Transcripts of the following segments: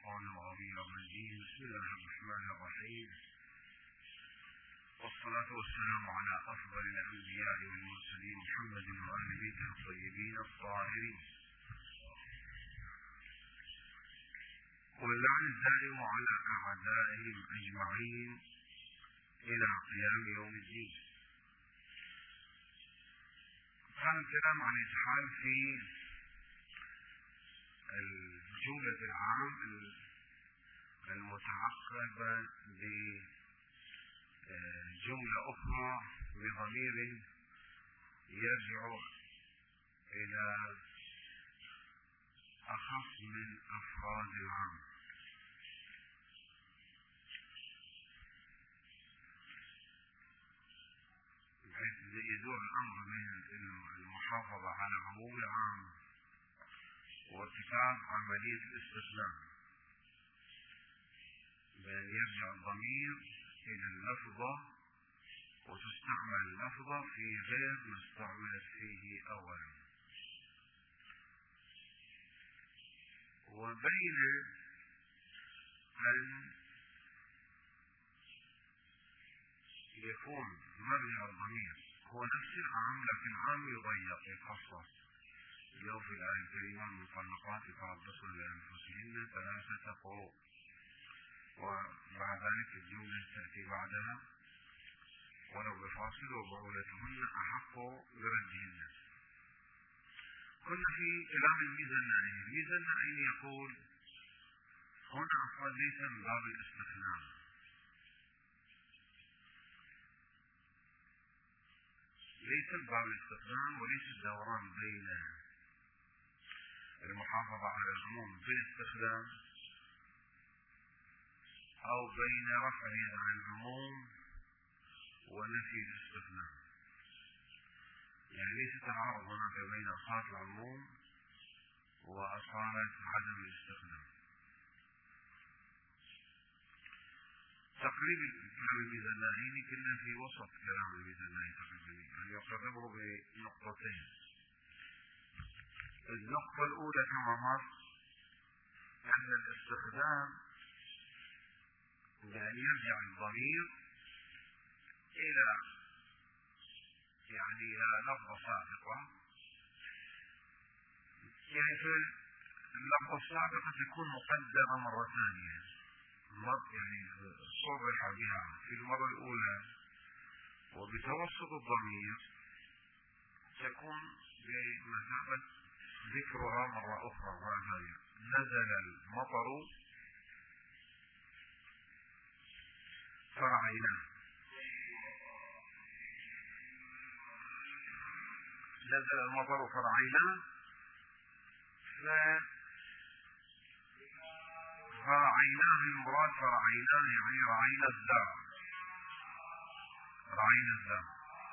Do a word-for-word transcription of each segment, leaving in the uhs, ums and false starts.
الشيطان الرجيم الرجيم. بسم الله الرحمن الرحيم، والصلاة والسلام على أفضل الأنبياء والمرسلين محمد وآل بيته الطيبين الطاهرين، واللعن الدائم على أعدائهم أجمعين إلى قيام يوم الدين. كان الكلام عن الإتحال في الجملة العام المتعقبة بجملة أخرى بضمير يرجع إلى أخص من أفراد العام. بحيث يدور الأمر بين المحافظة على عموم العام وارتكاب عملية الاستسلام، بأن يرجع الضمير إلى اللفظة وتستعمل اللفظة في غير ما استعملت فيه أولا. وبين أن يكون مرجع الضمير هو نفس العام، لكن العام يضيق يخصص. اليوم في الآية الكريمة المطلقات يتربصن لأنفسهن ثلاثة قروء، ومع ذلك الجملة تأتي بعدها ولو بفاصل وبعولتهن أحق بردهن. كنا في كلام الميزانين. الميزانين يقول هنا أصلا ليس من باب الاستثناء، ليس من باب الاستثناء وليس الدوران بين المحافظة على العموم بالاستخدام أو بين رفع اليد عن العموم ونفي الاستثناء. يعني ليس تعارض هناك بين أصالة العموم وأصالة عدم الاستثناء. تقريبا كلام الميزانين كنا في وسط كلام الميزانين تقريبا، يعني يقربه بنقطتين. النقطة الأولى كما مر أن الاستخدام بأن يرجع الضمير إلى يعني إلى لفظة سابقة، كيف اللفظة السابقة تكون مقدرة مرة ثانية، يعني صرح بها في المرة الأولى وبتوسط الضمير تكون بمثابة ذكرها مرة أخرى. وهذا نزل المطر فرعيناه، نزل المطر فرعيناه، فرعيناه المراد فرعيناه يعني رعينا الزرع، رعينا الزرع.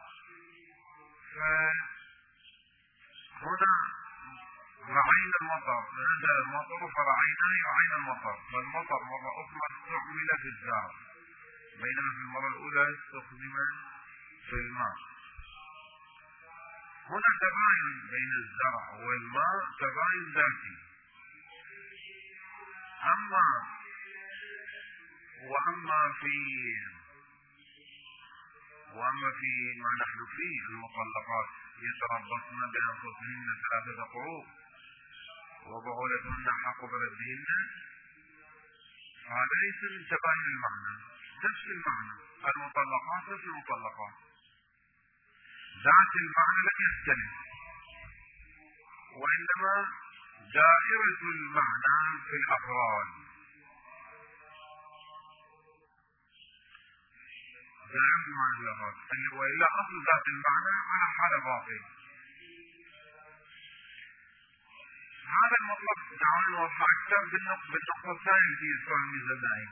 فهنا رعينا المطر، نزل المطر فرعيناه رعينا المطر، فالمطر مرة أخرى استعمل في الزرع، بينما في المرة الأولى استخدم في الماء. هنا تباين بين الزرع والماء، تباين ذاتي. أما وأما في وأما في ما نحن فيه المطلقات يتربصن بأنفسهن ثلاثة قروء وبعولتهن أحق بردهن، هذا ليس من تباين المعنى، نفس المعنى. المطلقات نفس المطلقات، ذات المعنى لم يختلف، وإنما دائرة المعنى في الأفراد، دائرة المعنى في الأفراد، وإلا أصل ذات المعنى على حالة باقي. هذا المطلب تعالى نوضح أكثر بالنقطة الثانية التي يذكرها الميزانين.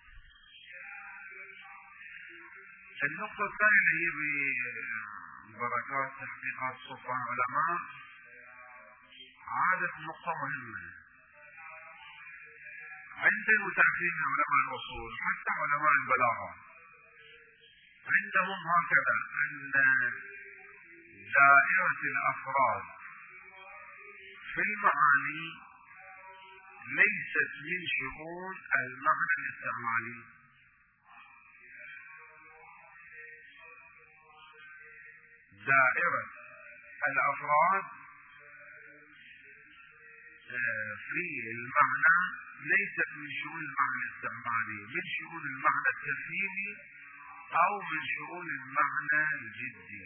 النقطة الثانية اللي هي ببركات تحقيقات سلطان العلماء، عادت نقطة مهمة عند المتأخرين من علماء الأصول حتى علماء البلاغة. عندهم هكذا أن دائرة الأفراد في المعاني ليست من شؤون المعنى الاستعمالي. دائرة الأفراد في المعنى ليست من شؤون المعنى الاستعمالي، من شؤون المعنى التفهيمي أو من شؤون المعنى الجدي.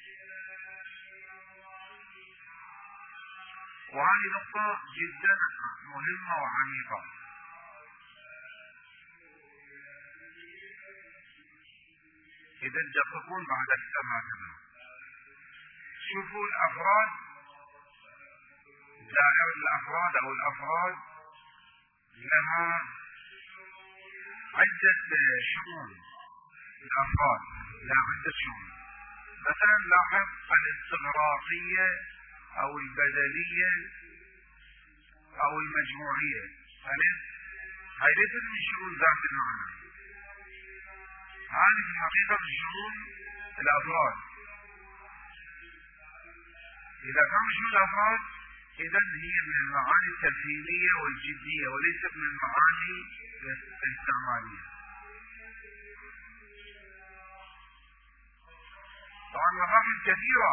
وهذه نقطة جدا مهمة وعميقة. إذا تدققون بعد أكثر هكذا، شوفوا الأفراد، دائرة الأفراد أو الأفراد لها عدة شؤون. الأفراد لها عدة شؤون. مثلا لاحظ الاستغراقية أو البدلية أو المجموعية، هذه ليست من شؤون ذات المعنى، هذه في الحقيقة من شؤون الأفراد. إذا كان من شؤون الأفراد إذن هي من المعاني التفهيمية والجدية وليست من المعاني الاستعمالية. طبعا مراحل كثيرة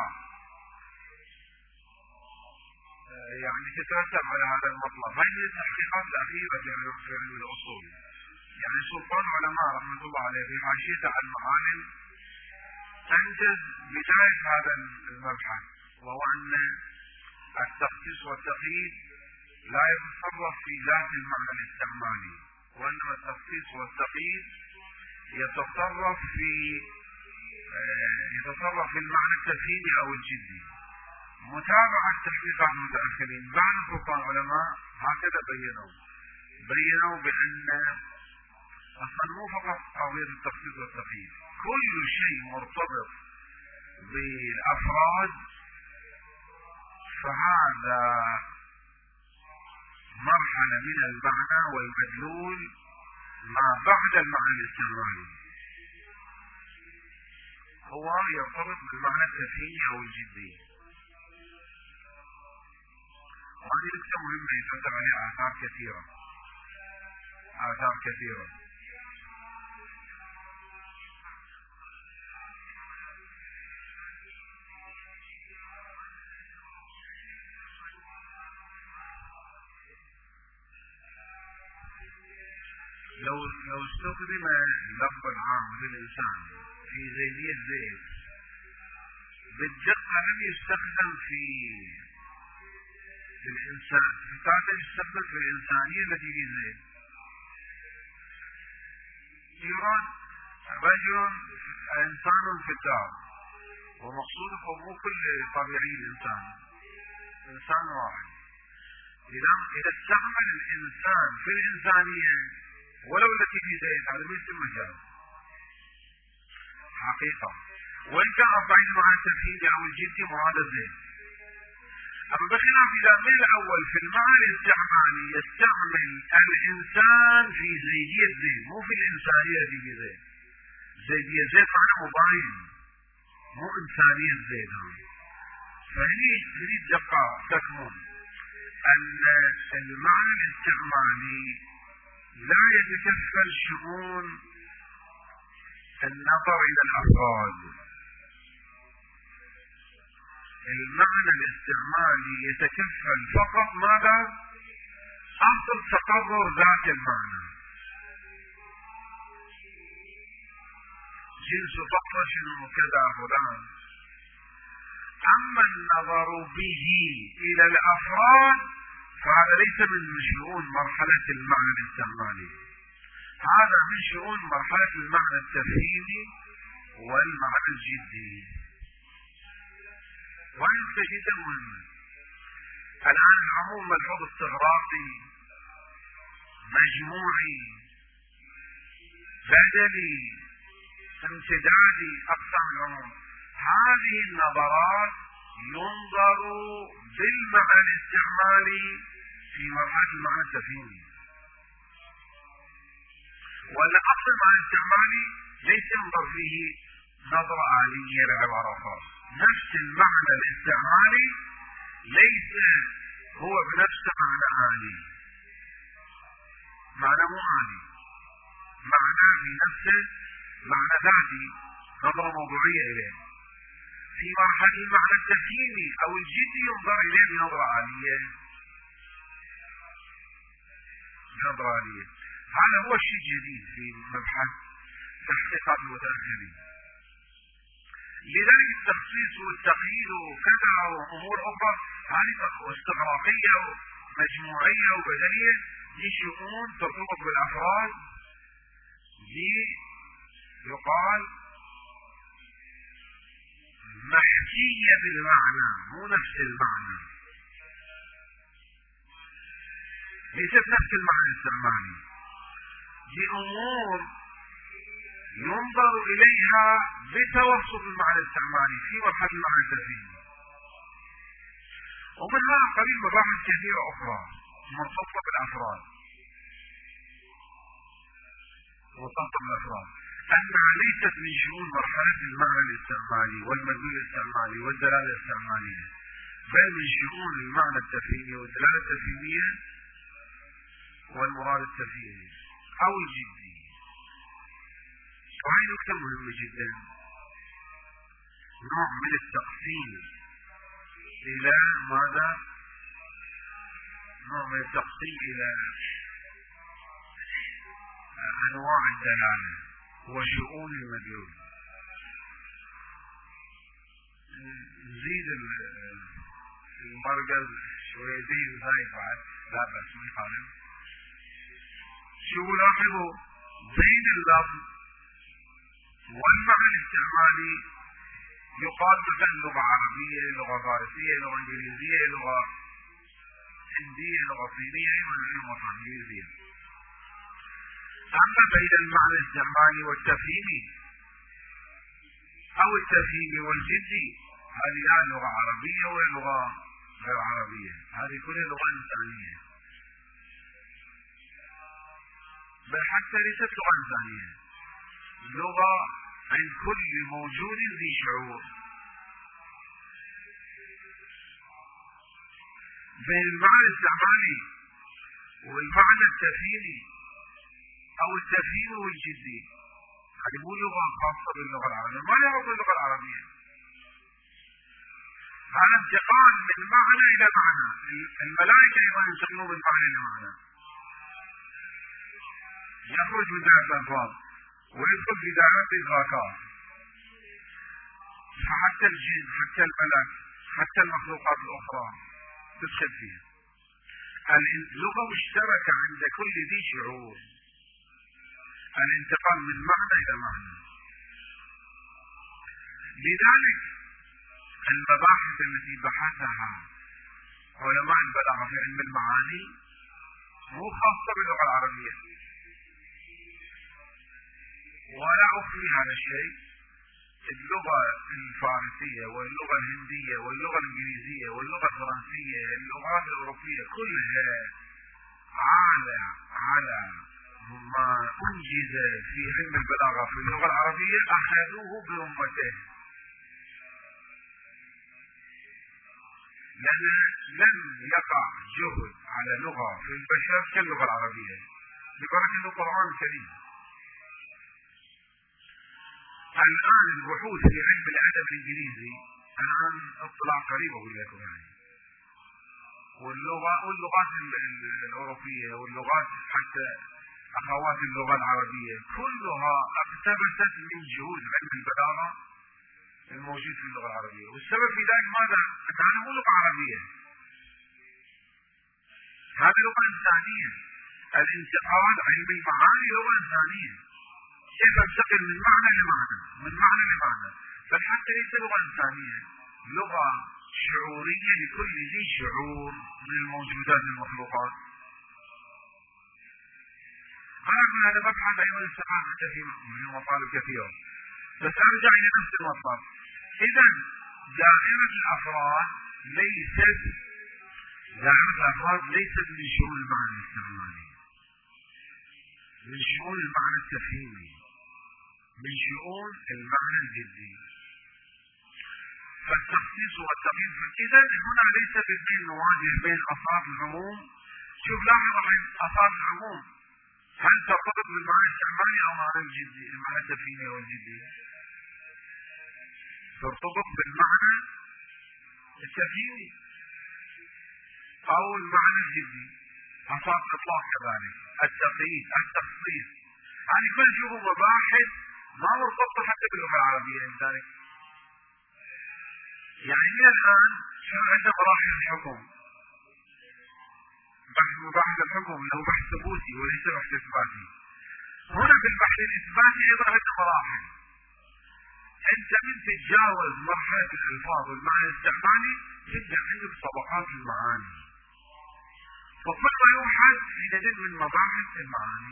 يعني تترتب على هذا المطلب. هذه التحقيقات الأخيرة في علم الأصول، يعني سلطان علماء رحمة الله عليه في حاشيته على المعالم أنجز بداية هذا المبحث، وهو أن التخصيص والتقييد لا يتصرف في ذات المعنى الاستعمالي، وإنما التخصيص والتقييد يتصرف في يتصرف في المعنى التفهيمي أو الجدي. متابعة تحقيقات المتأخرين بعد سلطان العلماء هكذا بينوا بينوا بأن أصلا مو فقط قضية التخصيص والتقييد، كل شيء مرتبط بالأفراد فهذا مرحلة من المعنى والمدلول ما بعد المعنى الاستعمالي، هو يرتبط بالمعنى التفهيمي أو الجدي. وهذه نقطة مهمة يترتب عليها آثار كثيرة آثار كثيرة. لو لو استخدم اللفظ العام للإنسان في زيدية زيد بالدقة لم يستخدم في في الإنسان، فكان يستخدم في الإنسانية التي في زيد. يراد رجل إنسان في الدار، ومقصوده مو كل طبيعي الإنسان، إنسان واحد. إذا إذا استعمل الإنسان في الإنسانية ولو التي في زيد هذا ما يسمى مجاز حقيقة، وإن كان بعيد مع التفهيم أو الجدي مراد زيد. أما بخلاف إذا من الأول في المعنى الاستعمالي يستعمل الإنسان في زيدية زيد مو في الإنسانية التي في زيد. زيدية زيد معنى مباين مو إنسانية زيد. فهني هني الدقة تكمن أن المعنى الاستعمالي لا يتكفل شؤون النظر إلى الأفراد. المعنى الاستعمالي يتكفل فقط ماذا؟ أصل تقرر ذات المعنى، جنس فقط كذا فلان. أما النظر به إلى الأفراد فهذا ليس من شؤون مرحلة المعنى الاستعمالي، هذا من شؤون مرحلة المعنى التفهيمي والمعنى الجدي. وهي نقطة جدا مهمة. الآن العموم ملحوظ استغراقي، مجموعي، بدلي، امتدادي، أقسام العموم، هذه النظرات ينظر بالمعنى الاستعمالي في مرحلة المعنى التفهيمي. ولا أصل المعنى الاستعمالي ليس ينظر فيه نظرة آلية لعبارة أخرى. نفس المعنى الاستعمالي ليس هو بنفسه معنى آلي، معنى مو عالي، معنى في نفسه معنى ذاتي، نظرة موضوعية إليه. في مرحلة المعنى التفهيمي أو الجدي ينظر إليه بنظرة عالية، بنظرة عالية. هذا هو الشيء الجديد في مبحث تحقيقات المتأخرين. لذلك التخصيص والتقييد وكذا وأمور أخرى هذه استغراقية ومجموعية وبدنية، دي شؤون ترتبط بالأفراد، دي يقال محكية بالمعنى مو نفس المعنى، ليست نفس المعنى الاستعمالي. دي أمور ينظر إليها بتوسط المعنى الاستعمالي في مرحلة المعنى التفهيمي. ومن هذا القبيل مباحث كثيرة أخرى مرتبطة بالأفراد، مرتبطة بالأفراد، أنها ليست من شؤون مرحلة المعنى الاستعمالي والمدلول الاستعمالي والدلالة الاستعمالية، بل من شؤون المعنى التفهيمي والدلالة التفهيمية والمراد التفهيمي أو الجدي. وهي نقطة مهمة جدا، نوع من التقسيم إلى ماذا؟ نوع من التقسيم إلى أنواع الدلالة وشؤون المدلول. نزيد المرقل شوية زين زايد بعد، لا بس ما يخالف. شو لاحظوا بين اللفظ والمعنى الاستعمالي يقال مثلا لغة عربية، لغة فارسية، لغة انجليزية، لغة هندية، لغة صينية، ايضا لغة انجليزية. اما بين المعنى الاستعمالي والتفهيمي او التفهيمي والجدي، هذه لا لغة عربية ولا لغة غير عربية، هذه كلها لغة انسانية، بل حتى ليست لغة انسانية، لغة عند كل موجود ذي شعور. بين المعنى الاستعمالي والمعنى التفهيمي او التفهيمي والجدي، هذه مو لغة خاصة باللغة العربية، ما لها علاقة باللغة العربية، هذا انتقال من معنى الى معنى. الملائكة ايضا ينتقلون من معنى الى معنى، يخرج من دائرة الألفاظ ويدخل في دائرة الإدراكات. فحتى الجن، حتى الملك، حتى المخلوقات الأخرى تدخل فيها. اللغة مشتركة عند كل ذي شعور، الانتقال من معنى إلى معنى. لذلك المباحث التي بحثها علماء البلاغة في علم المعاني مو خاصة باللغة العربية، ولا أخفي هذا الشيء. اللغة الفارسية واللغة الهندية واللغة الإنجليزية واللغة الفرنسية، اللغات الأوروبية كلها على على ما أنجز في علم البلاغة في اللغة العربية أخذوه برمته، لأن لم يقع جهد على لغة في البشر كاللغة العربية ببركة القرآن الكريم. الآن البحوث في علم الأدب الإنجليزي الآن اطلاع قريب أقول لكم يعني، واللغة واللغات الأوروبية واللغات حتى أخوات اللغة العربية كلها اقتبست من جهود علم البلاغة الموجود في اللغة العربية. والسبب في ذلك ماذا؟ أنها مو لغة عربية، هذه لغة إنسانية. الانتقال علم المعاني لغة إنسانية، كيف انتقل من معنى لمعنى، من معنى لمعنى، بل حتى ليس لغة إنسانية، لغة شعورية لكل ذي شعور من الموجودات المخلوقات. أنا أقول هذا مبحث أيضا استفاد من مطالب كثيرة، بس أرجع إلى نفس المطلب. إذا دائرة الأفراد ليست دائرة الأفراد ليست من شؤون المعنى الاستعمالي، من شؤون المعنى التفهيمي، من شؤون المعنى الجدي. فالتخصيص والتقييد إذا هنا ليس باثنين نواجه بين أفراد العموم. شوف لاحظ الحين أفراد العموم هل ترتبط بالمعنى الاستعمالي او معنى الجدي؟ المعنى التفهيمي او الجدي؟ ترتبط بالمعنى التفهيمي او المعنى الجدي. أصاب الاطلاق كذلك، التقييد، التخصيص، هذه كلها شوفوا مباحث ما مرتبطه حتى باللغه العربيه. لذلك يعني هي الان شنو عندنا مراحل الحكم، بحث مباحث الحكم اللي هو بحث ثبوتي وليس بحث اثباتي. هنا في البحث الاثباتي ايضا عندنا مراحل. انت من تتجاوز مرحله الالفاظ والمعنى الاستعمالي تبدا عندك طبقات المعاني، وكل ما يوحد حينئذ من مباحث المعاني.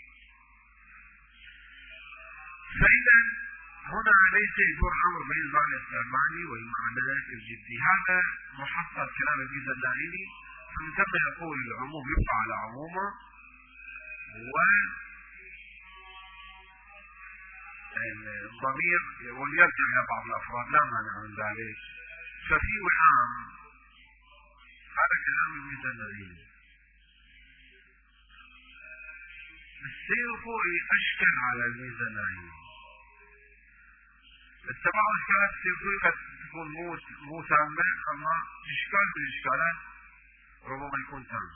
فاذا هنا ليس يدور امر بين المعنى الاستعمالي والمعنى الجدي. هذا محصل كلام الميزانائي، فمن ثم يقول العموم يبقى على عمومه، و الضمير وليرجع الى بعض الافراد لا مانع من ذلك. ففي وئام، هذا كلام الميزانائي. السيرفوري اشكل على الميزانائي. السبع اشكالات السيرفوري قد تكون مو مو تامه، اما اشكال من الاشكالات ربما يكون تام.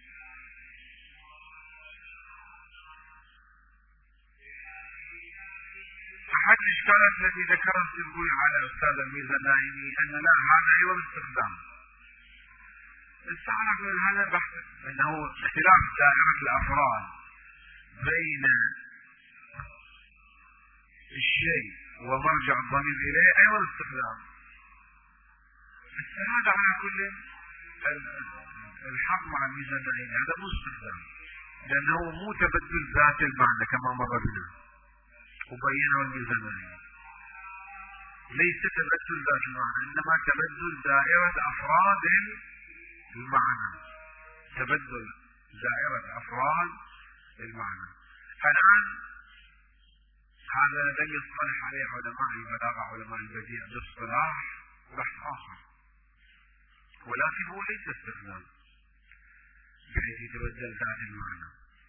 احد الاشكالات التي ذكرها السيرفوري على استاذ الميزانائي ان لا، هذا ايضا استخدام. استعرف من هذا بحث انه اختلاف دائره الافراد بين الشيء ومرجع الضمير اليه ايضا استخدام. هذا على كل الحق مع الميزانائي، هذا مو استخدام، لانه مو تبدل ذات المعنى كما مر بنا وبينه الميزانائي. ليس تبدل ذات المعنى، انما تبدل دائره افراد المعنى، تبدل دائره افراد المعنى. الآن هذا لن يصطلح عليه علماء البلاغة علماء البديع باصطلاح بحث آخر، ولكن هو ليس استخدام بحيث يتبدل ذات المعنى.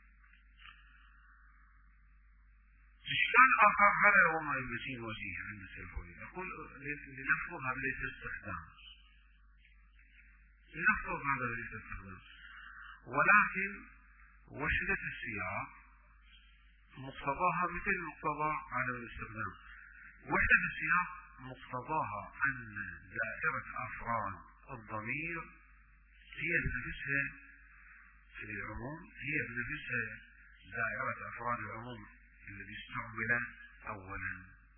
إشكال آخر، هذا هو ما يمثل وجيه عند السيرفوري، يقول لنفرض هذا ليس استخدام، لنفرض هذا ليس استخدام، ولكن وحدة السياق مقتضاها مثل مقتضى عدم الاستخدام. وحدة السياق مقتضاها أن دائرة أفراد الضمير هي بنفسها في العموم، هي بنفسها دائرة أفراد العموم الذي استعمل أولا.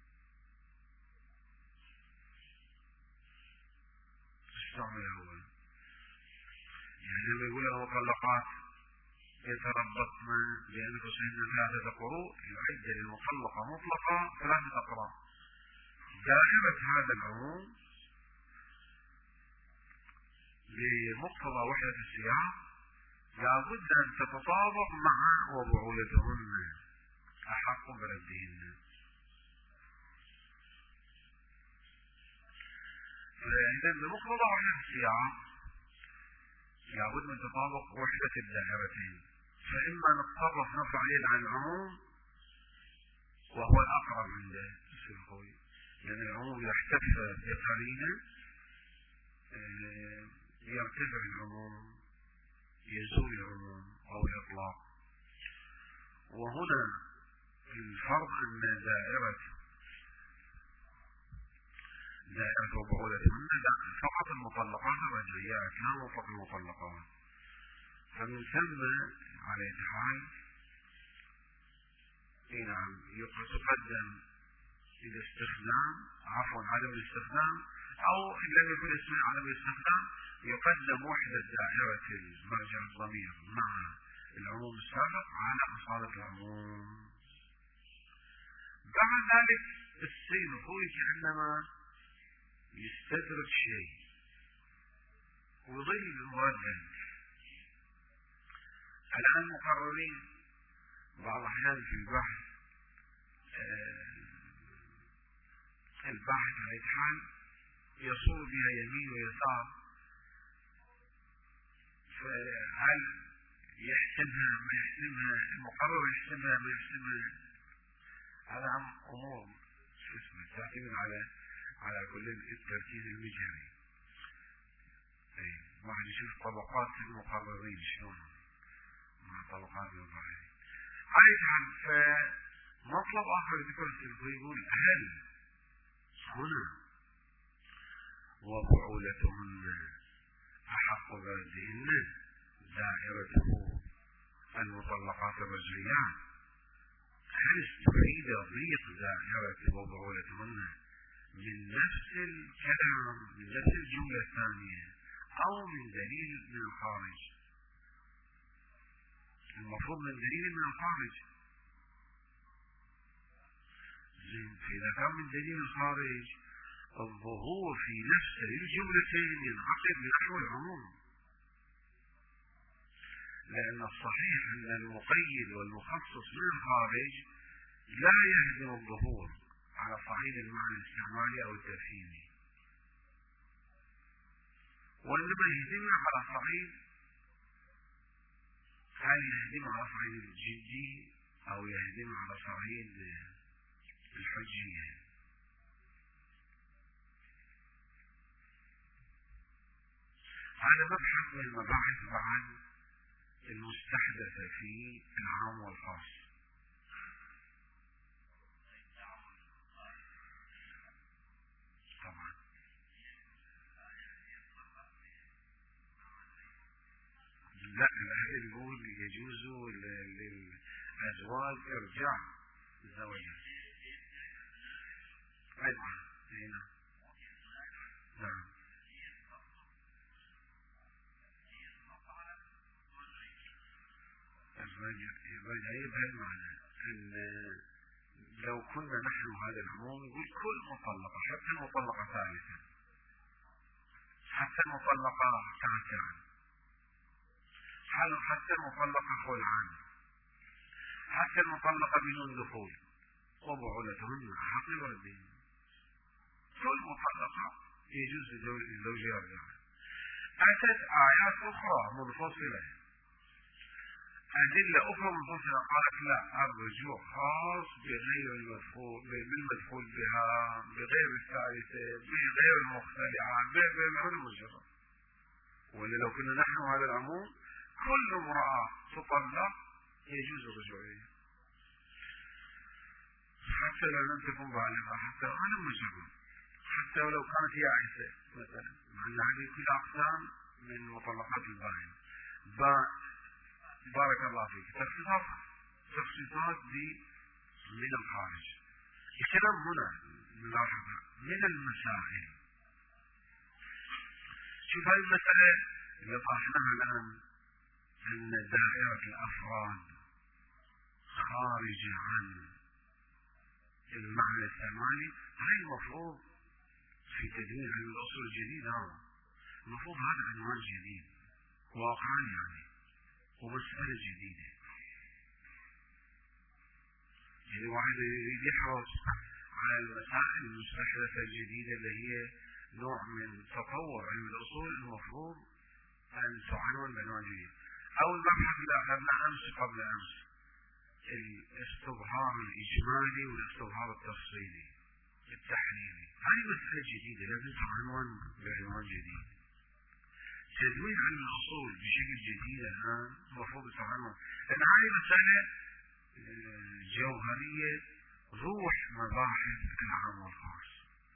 استعمل أولا يعني لما يقول المطلقات يتربصن بأنفسهن ثلاثة قروء، يعد للمطلقة مطلقة ثلاثة أقراء. دائرة هذا العموم بمقتضى وحدة السياق لابد أن تتطابق مع وبعولتهن أحق بردهن. فإذا بمقتضى وحدة السياق لابد من تطابق وحدة الدائرتين، فإما نتصرف نرفع يد عن العموم وهو الأقرب عند السيرفوري، لأن العموم إذا احتف بقرينة يرتفع العموم، يزول العموم أو الإطلاق. وهنا الفرق أن دائرة دائرة وبعولتهن فقط المطلقات الرجعيات، لا مطلق المطلقات. فمن ثم على أي حال نعم يقدم الاستخدام، عفوا عدم الاستخدام، أو إن لم يكن اسمه عدم الاستخدام يقدم وحدة دائرة المرجع الضمير مع العموم السابق على أصالة العموم. بعد ذلك السيرفوري كأنما يستدرك شيء ويضل المردد. الآن مقررين بعض الأحيان في البحث الباحث على حال يصور بها يمين ويسار، فهل يحسبها ما يحسبها، المقرر يحسبها ما يحسبها، هذا عم امور شو اسمه تعتمد على على كل التركيز المجهري. اي واحد يشوف طبقات المقررين شلون مع طبقات الظاهرين. على حال فمطلب اخر ذكر السلفي يقول هل هنا وبعولتهن احق بردهن دائرته المطلقات الرجعيات، هل استفيد ضيق دائرة وبعولتهن من نفس الكلام من نفس الجملة الثانية أو من دليل من الخارج؟ المفروض من دليل من الخارج. زين، فإذا كان من دليل الخارج الظهور في نفس الجملتين ينعقد بنحو العموم، لأن الصحيح أن المقيد والمخصص من الخارج لا يهدم الظهور على صعيد المعنى الاستعمالي أو التفهيمي، وإنما يهدمها على صعيد، هل يهدمها على صعيد الجدي أو يهدمها على صعيد الحجية. هذا مبحث من المباحث بعد المستحدثة في العام والخاص. طبعا لا، الأهل يقول يجوز للأزواج إرجاع الزوجة. أيضا هنا نعم يبقى يبقى المعنى أن لو كنا نحن هذا العموم يقول كل مطلقة حتى المطلقة ثالثة حتى المطلقة تركعا حتى المطلقة خلعا حتى المطلقة بدون دخول وبعولتهن حق بردهن، كل مطلقة يجوز للزوج يرجع. أتت آيات أخرى منفصلة أدلة أخرى منفصلة قالت لا، الرجوع خاص بغير المدخول بالمدخول بها بغير الثالثة بغير المختلعة بغير المجرد. ولا لو كنا نحن هذا العموم كل امرأة تطلق يجوز الرجوع إليها حتى لو لم تكن بالغة، حتى ولو مجرد، حتى ولو كانت يائسة مثلا، مع أن هذه كلها أقسام من مطلقات الباين. بارك الله فيك. تخصيصات تخصيصات من الخارج. الكلام هنا ملاحظة من المسائل. شوف هذه المسألة اللي طرحناها الآن أن دائرة الأفراد خارجة عن المعنى الاستعمالي، هاي المفروض في تدوين علم الأصول الجديد هذا المفروض هذا عنوان جديد واقعا يعني ومسألة جديدة. يعني واحد يحرص على المسائل المستحدثة الجديدة اللي هي نوع من تطور علم الأصول، المفروض أن تعنون بعنوان جديد. أول مبحث اللي أخذنا أمس قبل أمس الاستظهار الإجمالي والاستظهار التفصيلي التحليلي، هذه مسألة جديدة لازم تعنون بعنوان جديد. تدوين علم الأصول بشكل جديد الآن المفروض يتعنون، لأن هذه مسألة جوهرية روح مباحث العام والخاص،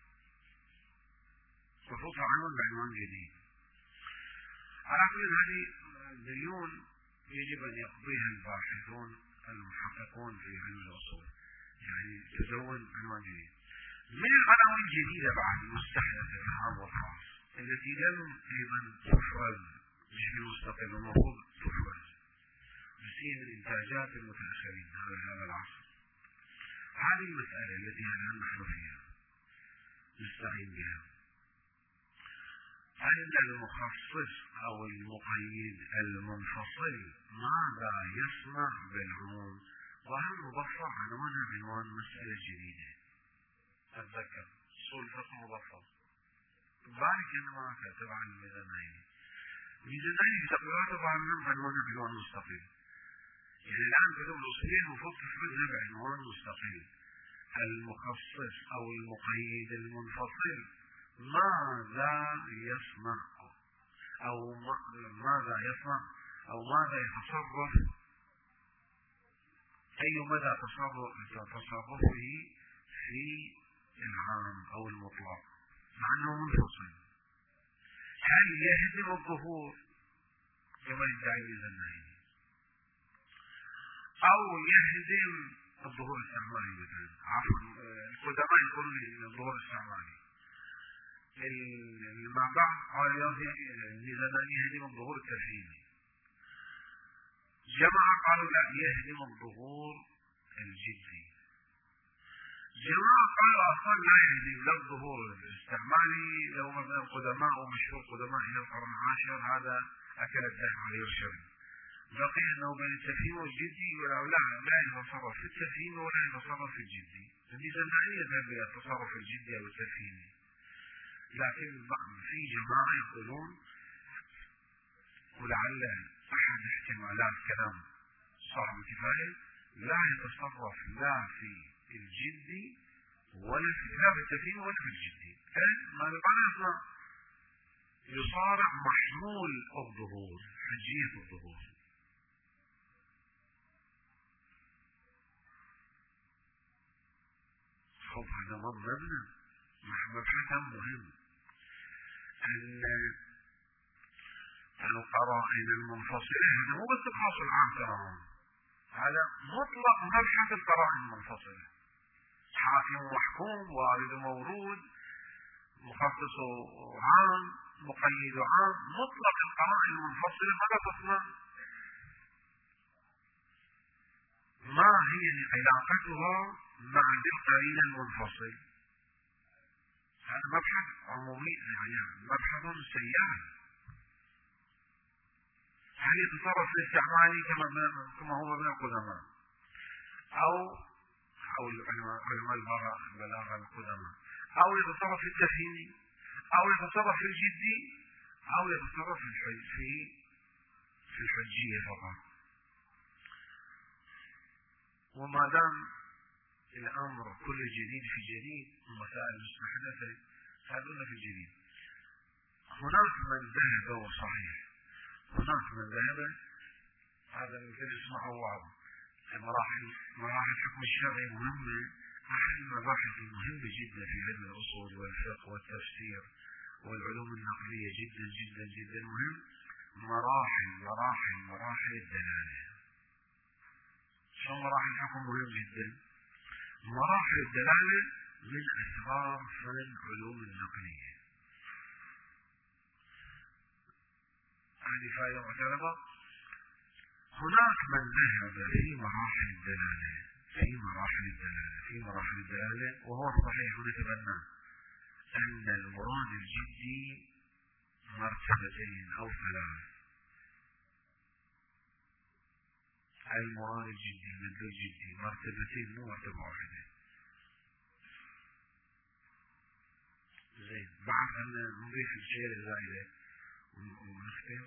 المفروض تعنون بعنوان جديد. على كل هذه ديون يجب أن يقضيها الباحثون المحققون في علم الأصول، يعني تدون عنوان جديد. من العناوين الجديدة بعد المستحدثة في العام والخاص التي لم أيضا تفرز بشكل مستقل المفروض تفرز، بس هي من إنتاجات المتأخرين هذا هذا العصر. هذه المسألة التي الآن نحن فيها نستعين بها، أن المخصص أو المقيد المنفصل ماذا يصنع بالعموم، وهل مضفر عنوانها عنوان مسألة جديدة. أتذكر أصول الفقه مضفر ذلك إنما تبع الميزانية الميزانية في تقريراته بعضهم عنوانها بعنوان مستقل. يعني الآن كتب الأصولية المفروض تفردها بعنوان مستقل. المخصص أو المقيد المنفصل ماذا يصنع أو ماذا يصنع أو ماذا يتصرف، أي مدى تصرفه في العام أو المطلق مع أنه منفصل. هل يهدم الظهور كما يدعي الميزانية أو يهدم الظهور الاستعماري؟ مثلا عفوا القدماء يقولون الظهور الاستعماري، مع بعض قالوا الميزانية يهدم الظهور الترحيمي، جماعة قالوا لا يهدم الظهور الجدي، جماعة قالوا أصلا لا يهدم لا الظهور الاستعمالي لو مثلا القدماء ومشهور قدماء إلى القرن العاشر هذا أكل الدائم عليه الشر. بقي أنه بين التفهيم والجدي ولا لا لا يتصرف في التفهيم ولا يتصرف في الجدي. الميزانية يذهب إلى التصرف الجدي أو التفهيمي، لكن في جماعة يقولون ولعل أحد احتمالات كلام صاحب الكفاية لا يتصرف لا في الجدي ولا في لا في التفهيم ولا في الجدي. ما بالمعنى يصارع محمول الظهور، حجية الظهور. خب هذا مبنى مبحث مهم. القرائن المنفصلة هذا مو بس الخاص العام تراهم، هذا مطلق مبحث القرائن المنفصلة. حاكم ومحكوم، وارد ومورود، مخصص عام، مقيد عام، مطلق القرائن المنفصلة ماذا تصنع؟ ما هي علاقتها مع القرين المنفصل؟ هذا مبحث عمومي، يعني مبحث سيار. هل يتصرف في الاستعمالي كما كما هو من القدماء، أو أو علماء البلاغة القدماء، أو يتصرف في التفهيمي، أو يتصرف في الجدي، أو يتصرف في في في الحجية فقط؟ وما دام الأمر كل جديد في جديد، المسائل المستحدثة هذون في الجديد. هناك من ذهب وصحيح، هناك من ذهب هذا مثل اسمه واضح. مراحل مراحل الحكم الشرعي مهمة، أحد المباحث المهمة جدا في علم الأصول والفقه والتفسير والعلوم النقلية جدا جدا جدا مهم. مراحل مراحل مراحل الدلالة. شو مراحل الحكم مهم جدا؟ مراحل الدلالة من أسرار فن علوم النقلية. هذه فائدة معترضة. هناك من ذهب في مراحل الدلالة في مراحل الدلالة في مراحل الدلالة وهو الصحيح ونتبناه أن المراد الجدي مرتبتين أو ثلاث. المراد الجدي المدلول الجدي مرتبتين مو مرتبة واحدة. زين بعد أن نضيف الشيء الزائدة ونختم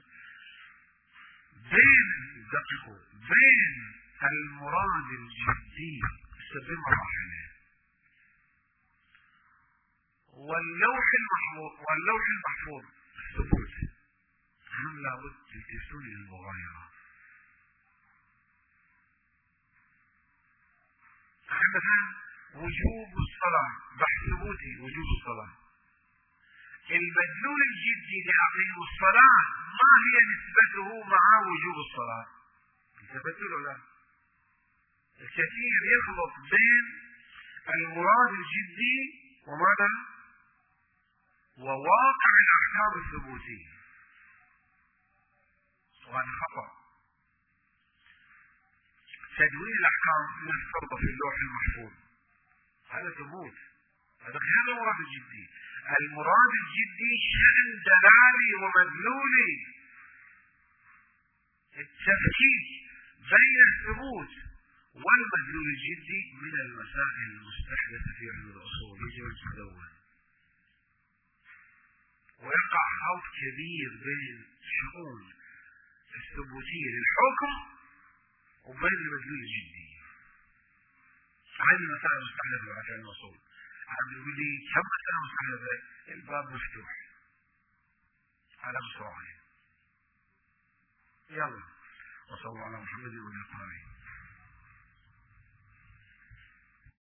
بين دقيقوا بين المراد الجدي سبب مراحله واللوح المحفوظ واللوح المحفوظ الثبوت هم لابد يلتفتون للمغايرة. مثلا وجوب الصلاة بحث ثبوتي وجوب الصلاة. المدلول الجدي لأقيم الصلاة ما هي نسبته مع وجوب الصلاة؟ انتبهتوا ولا لا؟ الكثير يخلط بين المراد الجدي وماذا؟ وواقع الأحكام الثبوتية، وهذا خطأ. تدوين الأحكام نفترض في اللوح المحفوظ هذا ثبوت، هذا غير المراد الجدي. المراد الجدي شأن دلالي ومدلولي، التفكيك بين الثبوت والمدلول الجدي من المسائل المستحدثة في علم الأصول يجب أن تدون. ويقع خلط كبير بين الشؤون الثبوتية للحكم وبين المدلول الجدية. هذه مسألة مستحدثة عشان الوصول. عم يقول لي كم مسألة مستحدثة؟ الباب مفتوح على مستوى. يلا وصلى الله على محمد وعلى آله.